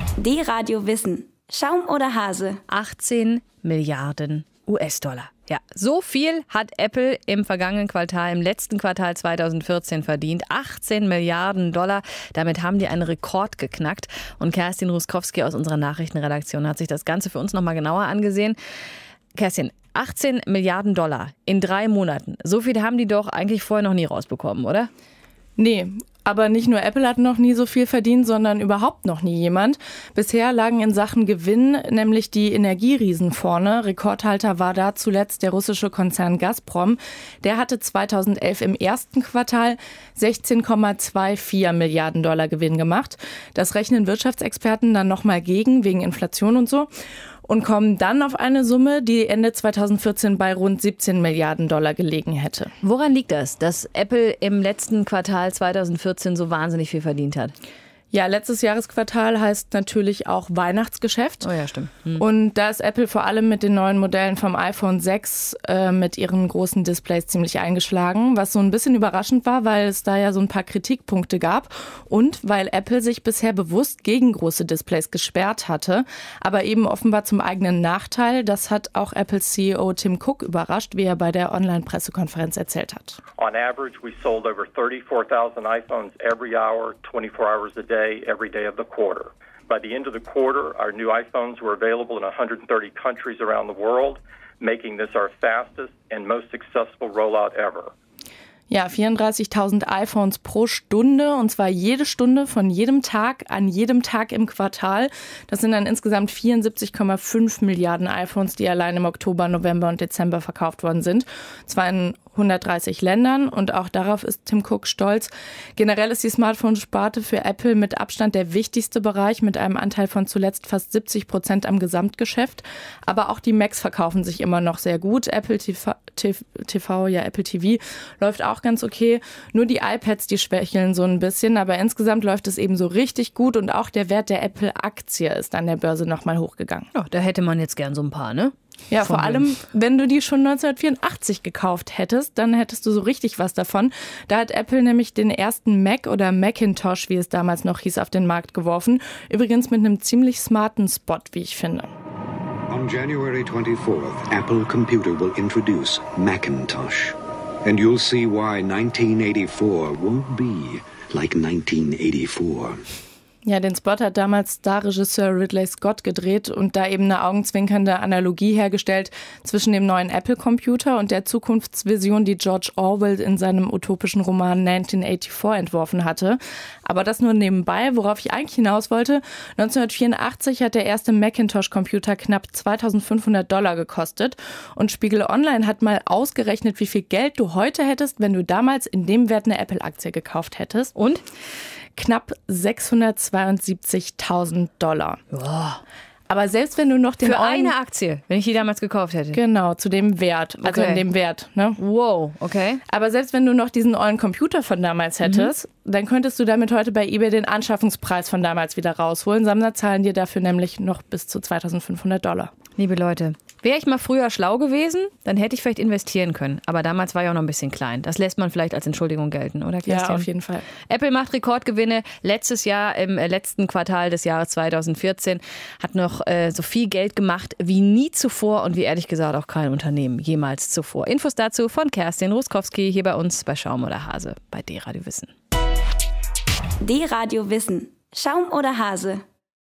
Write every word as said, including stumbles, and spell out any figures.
D-Radio Wissen. Schaum oder Hase? achtzehn Milliarden U S-Dollar. Ja, so viel hat Apple im vergangenen Quartal, im letzten Quartal zweitausendvierzehn verdient. achtzehn Milliarden Dollar. Damit haben die einen Rekord geknackt. Und Kerstin Ruskowski aus unserer Nachrichtenredaktion hat sich das Ganze für uns nochmal genauer angesehen. Kerstin, achtzehn Milliarden Dollar in drei Monaten. So viel haben die doch eigentlich vorher noch nie rausbekommen, oder? Nee. Aber nicht nur Apple hat noch nie so viel verdient, sondern überhaupt noch nie jemand. Bisher lagen in Sachen Gewinn nämlich die Energieriesen vorne. Rekordhalter war da zuletzt der russische Konzern Gazprom. Der hatte zweitausendelf im ersten Quartal sechzehn Komma vierundzwanzig Milliarden Dollar Gewinn gemacht. Das rechnen Wirtschaftsexperten dann nochmal gegen, wegen Inflation und so. Und kommen dann auf eine Summe, die Ende zweitausendvierzehn bei rund siebzehn Milliarden Dollar gelegen hätte. Woran liegt das, dass Apple im letzten Quartal zweitausendvierzehn so wahnsinnig viel verdient hat? Ja, letztes Jahresquartal heißt natürlich auch Weihnachtsgeschäft. Oh ja, stimmt. Hm. Und da ist Apple vor allem mit den neuen Modellen vom iPhone sechs äh, mit ihren großen Displays ziemlich eingeschlagen, was so ein bisschen überraschend war, weil es da ja so ein paar Kritikpunkte gab und weil Apple sich bisher bewusst gegen große Displays gesperrt hatte, aber eben offenbar zum eigenen Nachteil. Das hat auch Apples C E O Tim Cook überrascht, wie er bei der Online-Pressekonferenz erzählt hat. On average, we sold over thirty-four thousand iPhones every hour, twenty-four hours a day. Every day of the quarter. By the end of the quarter, our new iPhones were available in one hundred thirty countries around the world, making this our fastest and most successful rollout ever. Ja, vierunddreißigtausend iPhones pro Stunde und zwar jede Stunde von jedem Tag an jedem Tag im Quartal. Das sind dann insgesamt vierundsiebzig Komma fünf Milliarden iPhones, die allein im Oktober, November und Dezember verkauft worden sind. Zwar in hundertdreißig Ländern und auch darauf ist Tim Cook stolz. Generell ist die Smartphone-Sparte für Apple mit Abstand der wichtigste Bereich mit einem Anteil von zuletzt fast siebzig Prozent am Gesamtgeschäft. Aber auch die Macs verkaufen sich immer noch sehr gut. Apple T V, T V, ja Apple T V läuft auch ganz okay. Nur die iPads, die schwächeln so ein bisschen, aber insgesamt läuft es eben so richtig gut und auch der Wert der Apple-Aktie ist an der Börse nochmal hochgegangen. Ja, da hätte man jetzt gern so ein paar, ne? Ja, vor allem, wenn du die schon neunzehnhundertvierundachtzig gekauft hättest, dann hättest du so richtig was davon. Da hat Apple nämlich den ersten Mac oder Macintosh, wie es damals noch hieß, auf den Markt geworfen. Übrigens mit einem ziemlich smarten Spot, wie ich finde. On January twenty-fourth, Apple Computer will introduce Macintosh. And you'll see why nineteen eighty-four won't be like nineteen eighty-four. Ja, den Spot hat damals Starregisseur Ridley Scott gedreht und da eben eine augenzwinkernde Analogie hergestellt zwischen dem neuen Apple-Computer und der Zukunftsvision, die George Orwell in seinem utopischen Roman neunzehnhundertvierundachtzig entworfen hatte. Aber das nur nebenbei, worauf ich eigentlich hinaus wollte. neunzehnhundertvierundachtzig hat der erste Macintosh-Computer knapp zweitausendfünfhundert Dollar gekostet und Spiegel Online hat mal ausgerechnet, wie viel Geld du heute hättest, wenn du damals in dem Wert eine Apple-Aktie gekauft hättest. Und? Knapp sechshundertzweiundsiebzigtausend Dollar. Boah. Aber selbst wenn du noch den Für ollen, eine Aktie, wenn ich die damals gekauft hätte? Genau, zu dem Wert, also Okay. in dem Wert. Ne? Wow, okay. Aber selbst wenn du noch diesen ollen Computer von damals hättest, mhm. dann könntest du damit heute bei eBay den Anschaffungspreis von damals wieder rausholen. Sammler zahlen dir dafür nämlich noch bis zu zweitausendfünfhundert Dollar. Liebe Leute, wäre ich mal früher schlau gewesen, dann hätte ich vielleicht investieren können. Aber damals war ich auch noch ein bisschen klein. Das lässt man vielleicht als Entschuldigung gelten, oder Kerstin? Ja, auf jeden Fall. Apple macht Rekordgewinne. Letztes Jahr, im letzten Quartal des Jahres zweitausendvierzehn, hat noch äh, so viel Geld gemacht wie nie zuvor und wie ehrlich gesagt auch kein Unternehmen jemals zuvor. Infos dazu von Kerstin Ruskowski hier bei uns bei Schaum oder Hase bei D-Radio Wissen. D-Radio Wissen. Schaum oder Hase?